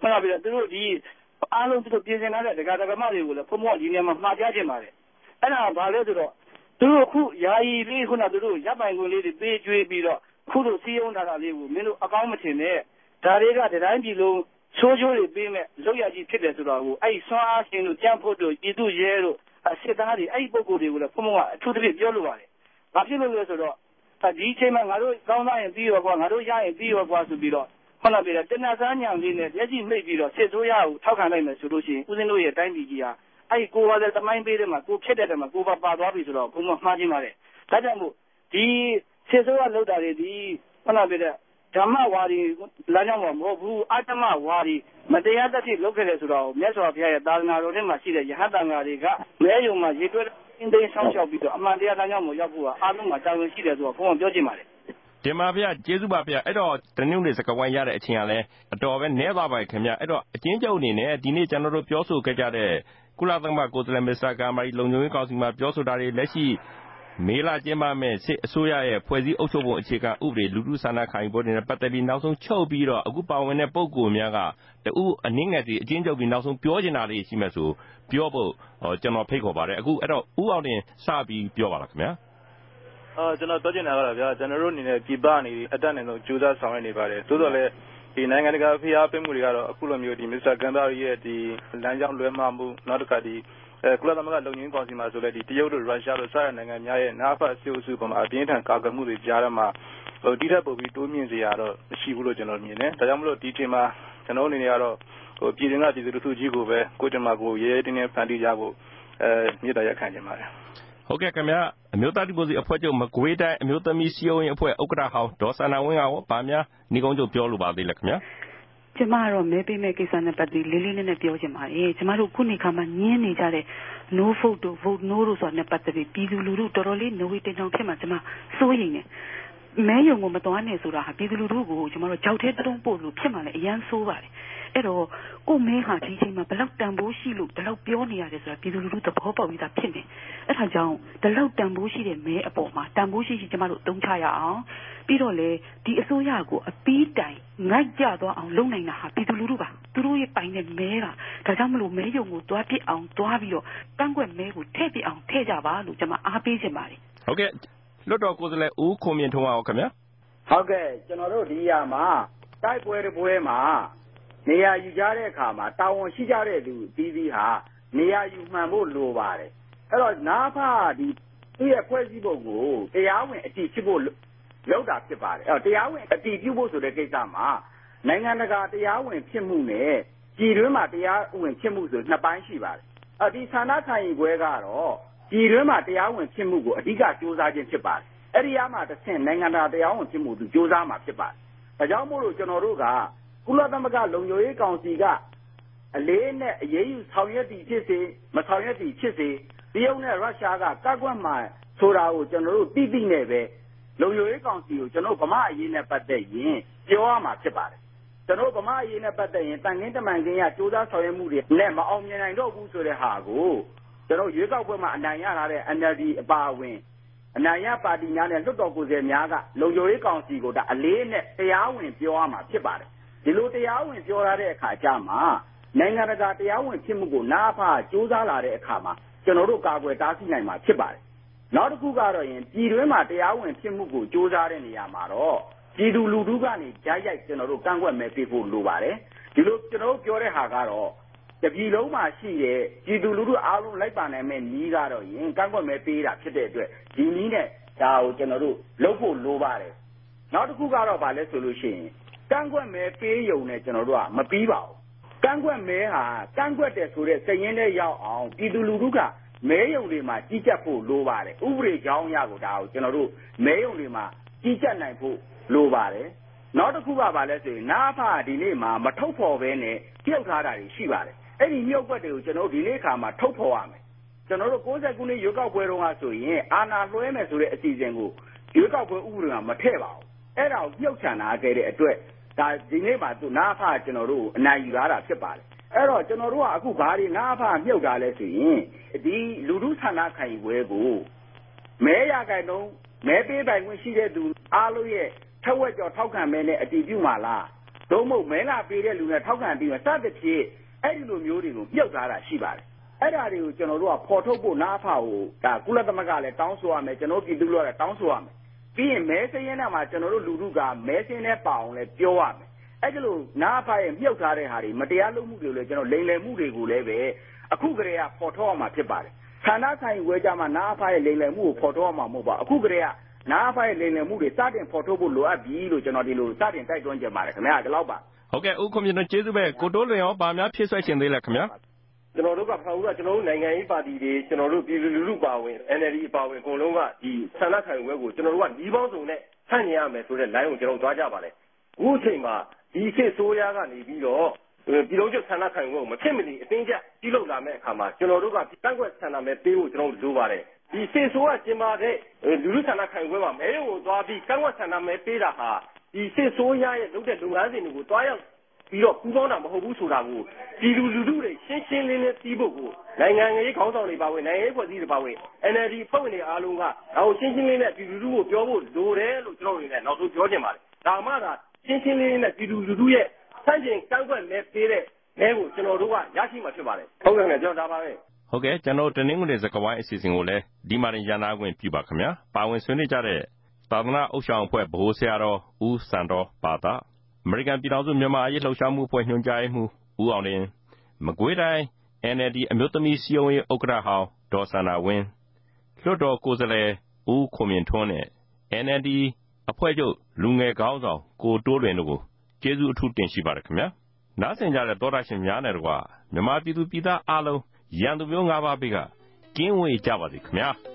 ခုနကပြောသူတို့ဒီအားလုံးသူတို့ပြင်ဆင်ထားတဲ့ဒကာဒကာမတွေကိုလည်းဘုံဘုံဒီနေရာမှာမှားပြခြင်းပါတယ်အဲ့ဒါဘာလဲဆိုတော့သူတို့အခုယာယီလေးခုနသူတို့ရပ်ပိုင်ခွင့်လေးတွေပေးကျွေးပြီးတော့ခုတို့စီးရုံးထားတာလေးကိုမင်းတို့အကောင်းမထင်နဲ့ဒါတွေကဒီတိုင်းပြည်လုံးချိုးချိုးတွေပေးမဲ့လောက်ရကြီးဖြစ်တယ်ဆိုတော့အဲ့ဆွမ်းအားရှင်တို့ကြံ့ဖို့တို့ပြည်သူရဲတို့စစ်သားတွေအဲ့ဒီပုံကိုယ်တွေကိုလည်းဘုံဘုံကအထူးသဖြင့်ပြောလိုပါတယ်ဘာဖြစ်လို့လဲဆိုတော့ဒီအချိန်မှာငါတို့ကောင်းသားရင်ပြီးရောကွာငါတို့ရရင်ပြီးရောကွာဆိုပြီးတော့ခုနကပြောတဲ့တနတ်စားညံလေးနဲ့လက်ရှိမိတ်ပြီးတော့စစ်ဆိုးရကိုထောက်ခံလိုက်မယ်ဆိုလို့ရှိရင်ဦးစင်းတို့ရဲ့တိုင်းပြည်ကြီးဟာအဲ့ဒီကိုပါတဲ့တမိုင်းပေးတဲ့မှာကိုဖြစ်တဲ့တဲ့မှာကိုပါပါသွားပြီဆိုတော့ဘုံမမှားခြင်းပါတယ်ဒါကြောင့်မို့ဒီစစ်ဆိုးရလောက်တာတွေဒီခုနကပြောတဲ့ဓမ္မဝါဒီလမ်းကြောင်းမှာမဟုတ်ဘူးအတ္တမဝါဒီမတရားတတ်ဖြစ်လုပ်ခဲ့တယ်ဆိုတော့မြတ်စွာဘုရားရဲ့သာသနာတော်ထဲမှာရှိတဲ့ယဟန်တန်ဃာတွေကမဲယုံမှာရေတွဲအင်းသိမ်းဆောင်ရှောက်ပြီးတော့အမှန်တရားလမ်းကြောင်းကိုရောက်ဖို့ကအားလုံးမှာတာဝန်ရှိတယ်ဆိုတော့ဘုံကပြောချင်ပါတယ်တင်ပါဗျာကျေးဇူးပါဗျာအဲ့တော့တနင်္ဂနွေစကားဝိုင်းရတဲ့အချိန်ကလည်းအတော်ပဲနည်းသွားပါခင်ဗျအဲ့တော့အချင်းချုပ်အနေနဲ့ဒီနေ့ကျွန်တော်တို့ပြောဆိုခဲ့ကြတဲ့ကုလသမဂ္ဂကိုယ်စားလှယ်မစ္စတာကာမာရီလုံခြုံရေးကောင်စီမှာပြောဆိုတာတွေလက်ရှိမေလကျင်းပမဲ့စစ်အစိုးရရဲ့ဖွဲ့စည်းအုပ်ချုပ်ပုံအခြေခံဥပဒေလူထုဆန္ဒခံယူပွဲတွေနဲ့ပတ်သက်ပြီးနောက်ဆုံးချုပ်ပြီးတော့အခုပါဝင်တဲ့ပုဂ္ဂိုလ်များကတူအနည်းငယ်စီအချင်းချုပ်ပြီးနောက်ဆုံးပြောချင်တာလေးရှိမှဆိုပြောဖို့ကျွန်တော်ဖိတ်ခေါ်ပါတယ်အခုအဲ့တော့ဦးအောင်တင်စပြီးပြောပါလားခင်ဗျာအော်ကျွန်တော်ပြောချင်တာကတော့ဗျာကျွန်တော်တို့အနေနဲ့ပြည်ပနေအတက်နေဆုံးကြိုးစားဆောင်ရွက်နေပါတယ်သို့တော်လည်းဒီနိုင်ငံတကာဖိအားပေးမှုတွေကတော့အခုလိုမျိုးဒီမစ္စတာကန်ဘာရီရဲ့ဒီလမ်းကြောင်းလွဲမှားမှုနောက်တစ်ခါဒီအဲကုလသမဂ္ဂလုံခြုံရေးကောင်စီမှာဆိုလည်းဒီတရုတ်တို့ရုရှားတို့စတဲ့နိုင်ငံများရဲ့နာဖတ်စီအိုစုပေါ်မှာအပြင်းထန်ကာကွယ်မှုတွေကြားရမှာဟိုတိထက်ပိုပြီးတိုးမြင့်စေရတော့မရှိဘူးလို့ကျွန်တော်မြင်တယ်ဒါကြောင့်မလို့ဒီချိန်မှာကျွန်တော်အနေနဲ့ကတော့ဟိုပြည်တွင်းကပြည်သူလူထုကြီးကိုပဲကိုယ်တမကိုရဲရဲတင်းတင်းဖန်တီးကြဖို့အဲမြစ်တာရက်ခံကြပါတယ်ဟုတ်ကဲ့ခင်ဗျာအမျိုးသားဒီမိုကရေစီအဖွဲ့ချုပ်မကွေးတိုင်းအမျိုးသမီးစီယုံရင်အဖွဲ့ဥက္ကဋ္ဌဟောင်းဒေါ်စန္ဒဝင်းကရောဗာများညီကုန်းချုပ်ပြောလိုပါသေးလဲခင်ဗျာကျမကတော့မဲပေးမဲ့ကိစ္စနဲ့ပတ်သက်လေးလေးနက်နက်ပြောချင်ပါတယ်ကျမတို့ခုနေခါမှာညင်းနေကြတဲ့ no vote တို့ vote no တို့ဆိုတာနဲ့ပတ်သက်ပြီးပြည်သူလူထုတော်တော်လေးနိုဝေတင်ချောင်းဖြစ်မှာကျမစိုးရိမ်နေမဲယုံကိုမတော်နဲ့ဆိုတာဟာပြည်သူလူထုကိုကျမတို့ကြောက်တဲ့တုံးပို့လို့ဖြစ်မှာလေအရန်ဆိုးပါတယ်အဲ့တော့ကိုမဲဟာဒီချိန်မှာဘလောက်တန်ဖိုးရှိလို့ဒီလောက်ပြောနေရတယ်ဆိုတာပြည်သူလူထုသဘောပေါက်ပြီးသားဖြစ်နေအဲ့ဒါကြောင့်ဒီလောက်တန်ဖိုးရှိတဲ့မဲအပေါ်မှာတန်ဖိုးရှိရှိကျမတို့သုံးချရအောင်ပြီးတော့လေဒီအစိုးရကိုအပီးတိုင်ငိုက်ကြသွားအောင်လုပ်နိုင်တာဟာပြည်သူလူထုပါသူတို့ရဲ့ပိုင်တဲ့မဲကဒါကြောင့်မလို့မဲယုံကိုတွားပစ်အောင်တွားပြီးတော့တန်းကွက်မဲကိုထည့်ပစ်အောင်ထည့်ကြပါလို့ကျမအားပေးချင်ပါတယ်ဟုတ်ကဲ့လွတ်တော်ကိုယ်စားလှယ်ဦးခွန်မြင့်ထွန်းအောင်ခင်ဗျာဟုတ်ကဲ့ကျွန်တော်တို့ဒီနေရာမှာတိုက်ပွဲတစ်ပွဲမှာနေရာယူကြတဲ့အခါမှာတာဝန်ရှိကြတဲ့လူပြီးပြီးဟာနေရာယူမှန်ဖို့လိုပါတယ်အဲ့တော့နာဖဒီသူ့ရဲ့ဖွဲ့စည်းပုံကိုတရားဝင်အတည်ဖြစ်ဖို့လောက်တာဖြစ်ပါတယ်အဲ့တော့တရားဝင်အတည်ပြုဖို့ဆိုတဲ့ကိစ္စမှာနိုင်ငံတကာတရားဝင်ဖြစ်မှုနဲ့ပြည်တွင်းမှာတရားဝင်ဖြစ်မှုဆိုနှစ်ပိုင်းရှိပါတယ်အဲ့ဒီဌာနဆိုင်ရာဘွဲကတော့ပြည်တွင်းမှာတရားဝင်ဖြစ်မှုကိုအဓိကစ조사ခြင်းဖြစ်ပါတယ်အဲ့ဒီအမှာတစ်ဆင့်နိုင်ငံတကာတရားဝင်ဖြစ်မှုသူစ조사မှာဖြစ်ပါတယ်ဒါကြောင့်မို့လို့ကျွန်တော်တို့ကကုလသမဂ္ဂလုံခြုံရေးကောင်စီကအလေးနဲ့အရေးယူဆောင်ရွက်တည်ဖြစ်စေမဆောင်ရွက်တည်ဖြစ်စေတရုတ်နဲ့ရုရှားကကကွက်မှဆိုတာကိုကျွန်တော်တို့သိသိနဲ့ပဲလုံခြုံရေးကောင်စီကိုကျွန်တော်ဗမာအရေးနဲ့ပတ်သက်ရင်ပြောရမှာဖြစ်ပါတယ်ကျွန်တော်ဗမာအရေးနဲ့ပတ်သက်ရင်တန်ခင်းတမန်ခင်းရစ조사ဆောင်ရွက်မှုတွေနဲ့မအောင်မြင်နိုင်တော့ဘူးဆိုတဲ့ဟာကိုကျွန်တော်ရွေးကောက်ပွဲမှာအနိုင်ရလာတဲ့ N L D အပါအဝင်အနိုင်ရပါတီများနဲ့လွှတ်တော်ကိုယ်စားလှယ်များကလုံခြုံရေးကောင်စီကိုဒါအလေးနဲ့တရားဝင်ပြောရမှာဖြစ်ပါတယ်ဒီလိုတရားဝင်ပြောရတဲ့အခါကျမှနိုင်ငံတကာတရားဝင်ဖြစ်မှုကိုနာဖစ조사လာတဲ့အခါမှာကျွန်တော်တို့ကာကွယ်တားဆီးနိုင်မှာဖြစ်ပါတယ်နောက်တစ်ခုကတော့ရင်ပြည်တွင်းမှာတရားဝင်ဖြစ်မှုကိုစ조사တဲ့နေရာမှာတော့ပြည်သူလူထုကနေကြားရိုက်ကျွန်တော်တို့ကန့်ကွက်မဲ့ပေးဖို့လိုပါတယ်ဒီလိုကျွန်တော်တို့ပြောတဲ့ဟာကတော့တပြည်လုံးမှာရှိတဲ့ပြည်သူလူထုအားလုံးလိုက်ပါနိုင်မဲ့နည်းကတော့ရင်ကန့်ကွက်မဲ့ပေးတာဖြစ်တဲ့အတွက်ဒီနည်းနဲ့ဒါကိုကျွန်တော်တို့လုပ်ဖို့လိုပါတယ်နောက်တစ်ခုကတော့ဗာလဲဆိုလို့ရှိရင်ကန့်ကွက်မဲပေးယုံနဲ့ကျွန်တော်တို့ကမပြီးပါဘူးကန့်ကွက်မဲဟာကန့်ကွက်တယ်ဆိုတဲ့စည်ရင်းနဲ့ရောက်အောင်ပြည်သူလူထုကမဲယုံတွေမှာကြီးကြပ်ဖို့လိုပါတယ်ဥပဒေကြောင်းအရာကိုဒါကိုကျွန်တော်တို့မဲယုံတွေမှာကြီးကြပ်နိုင်ဖို့လိုပါတယ်နောက်တစ်ခုကဗာလဲဆိုရင်နာဖဒီနေ့မှာမထုတ်ဖော်ဘဲနဲ့ပြုတ်ထားတာတွေရှိပါတယ်အဲ့ဒီမြုပ်ွက်တွေကိုကျွန်တော်တို့ဒီနေ့ခါမှာထုတ်ဖော်ရမယ်ကျွန်တော်တို့၉၀ခုနှစ်ရွေးကောက်ပွဲတုန်းကဆိုရင်အာဏာလွှဲမယ်ဆိုတဲ့အစီအစဉ်ကိုရွေးကောက်ပွဲဥပဒေကမထည့်ပါဘူးအဲ့ဒါကိုပြုတ်ချန်တာခဲ့တဲ့အတွက်ဒါဒီနေ့မှာသူနာဖကျွန်တော်တို့အနိုင်ယူလာတာဖြစ်ပါတယ်အဲ့တော့ကျွန်တော်တို့ကအခုဘာတွေနာဖမြုပ်တာလဲဆိုရင်ဒီလူထုဆန္ဒခံယူပွဲကိုမဲရကြိုင်တော့မဲပေးပိုင်ခွင့်ရှိတဲ့သူအားလုံးရဲ့ထက်ဝက်ကျော်ထောက်ခံမဲနဲ့အတည်ပြုမှာလားဒုံးမဟုတ်မဲလာပေးတဲ့လူနဲ့ထောက်ခံပြီးမှစသဖြင့်အဲ့ဒီလိုမျိုးတွေကိုမြုပ်ထားတာရှိပါတယ်အဲ့ဒါတွေကိုကျွန်တော်တို့ကဖော်ထုတ်ဖို့နားဖာကိုဒါကုလသမဂ္ဂလည်းတောင်းဆိုရမယ်ကျွန်တော်ပြည်သူတို့လည်းတောင်းဆိုရမယ်ပြီးရင်မဲစင်းရဲမှာကျွန်တော်တို့လူထုကမဲစင်းနဲ့ပါအောင်လည်းပြောရမယ်အဲ့ဒီလိုနားဖာရဲ့မြုပ်ထားတဲ့ဟာတွေမတရားလုပ်မှုတွေလည်းကျွန်တော်လိမ်လည်မှုတွေကိုလည်းပဲအခုကလေးကဖော်ထုတ်ရမှာဖြစ်ပါတယ်ဌာနဆိုင်ဝဲကြမှာနားဖာရဲ့လိမ်လည်မှုကိုဖော်ထုတ်ရမှာမဟုတ်ပါအခုကလေးကနားဖာရဲ့လိမ်လည်မှုတွေစတင်ဖော်ထုတ်ဖို့လိုအပ်ပြီလို့ကျွန်တော်ဒီလိုစတင်တိုက်တွန်းကြပါတယ်ခင်ဗျာဒီလောက်ပါဟုတ်ကဲ့ဥက္ကဋ္ဌကျွန်တော်ကျေးဇူးပဲကိုတိုးလွင်ရောဗာများဖြည့်ဆွတ်ရှင်သေးလဲခင်ဗျာကျွန်တော်တို့ကဖောင်ကကျွန်တော်တို့နိုင်ငံရေးပါတီတွေကျွန်တော်တို့ပြည်သူလူထုပါဝင် N L D ပါဝင်အကုန်လုံးကဒီဆန္ဒခံယူပွဲကိုကျွန်တော်တို့ကဒီပေါင်းစုံနဲ့ဆန့်ကျင်ရမယ်ဆိုတဲ့ line ကိုကျွန်တော်သွားကြပါလေအခုအချိန်မှာဒီခေတ်ဆိုးရကနေပြီးတော့ပြည်လုံးကျွတ်ဆန္ဒခံယူပွဲကိုမဖြစ်မနေအတင်းကျပ်ပြုလုပ်လာမယ့်အခါမှာကျွန်တော်တို့ကတန့်ကွက်ဆန္ဒမဲပေးဖို့ကျွန်တော်တို့လိုပါတယ်ဒီခေတ်ဆိုးကကျင်းပတဲ့လူထုဆန္ဒခံယူပွဲမှာမဲရုံကိုသွားပြီးတန့်ကွက်ဆန္ဒမဲပေးတာဟာဒီခေတ်ဆိုးရရဲ့လုပ်တဲ့လုပ်ငန်းစဉ်တွေကိုတွားရောက်ပြီးတော့ပူးပေါင်းတာမဟုတ်ဘူးဆိုတာကိုပြည်သူလူထုတွေရှင်းရှင်းလင်းလင်းသိဖို့ကိုနိုင်ငံရေးခေါင်းဆောင်တွေပါဝင်နိုင်ငံရေးဖွဲ့စည်းတွေပါဝင် N L D ဖွဲ့ဝင်တွေအားလုံးကဒါကိုရှင်းရှင်းလင်းလင်းပြည်သူလူထုကိုပြောဖို့လိုတယ်လို့ကျွန်တော်တို့လည်းနောက်ဆုံးပြောချင်ပါတယ်ဒါမှသာရှင်းရှင်းလင်းလင်းနဲ့ပြည်သူလူထုရဲ့ဆန့်ကျင်ကန့်ကွက်မဲပေးတဲ့မဲကိုကျွန်တော်တို့ကရရှိမှာဖြစ်ပါတယ်ဟုတ်ကဲ့ခင်ဗျာကျွန်တော်ဒါပါပဲဟုတ်ကဲ့ကျွန်တော်တနင်္ဂနွေစကားဝိုင်းအစီအစဉ်ကိုလည်းဒီမှာရန်နာခွင့်ပြုပါခင်ဗျာပါဝင်ဆွေးနွေးကြတဲ့သာသနာ့အုပ်ဆောင်အဖွဲ့ဗဟိုဆရာတော်ဦးစံတော်ပါတာအမေရိကန်ပြည်ထောင်စုမြန်မာအရေးလှုပ်ရှားမှုအဖွဲ့ညွှန်ကြားရေးမှူးဦးအောင်လင်းမကွေးတိုင်း N L D အမျိုးသမီးစည်းရုံးရေးဥက္ကဋ္ဌဟောင်းဒေါ်စန္ဒာဝင်းလွှတ်တော်ကိုယ်စားလှယ်ဦးခွန်မြင့်ထွန်းနဲ့ N L D အဖွဲ့ချုပ်လူငယ်ခေါင်းဆောင်ကိုတိုးလွင်တို့ကိုကျေးဇူးအထူးတင်ရှိပါတယ်ခင်ဗျာနားဆင်ကြတဲ့သောတာရှင်များနဲ့တကွာမြန်မာပြည်သူပြည်သားအားလုံးရန်သူမျိုး၅ပါးဘေးကကင်းဝေးကြပါစေခင်ဗျာ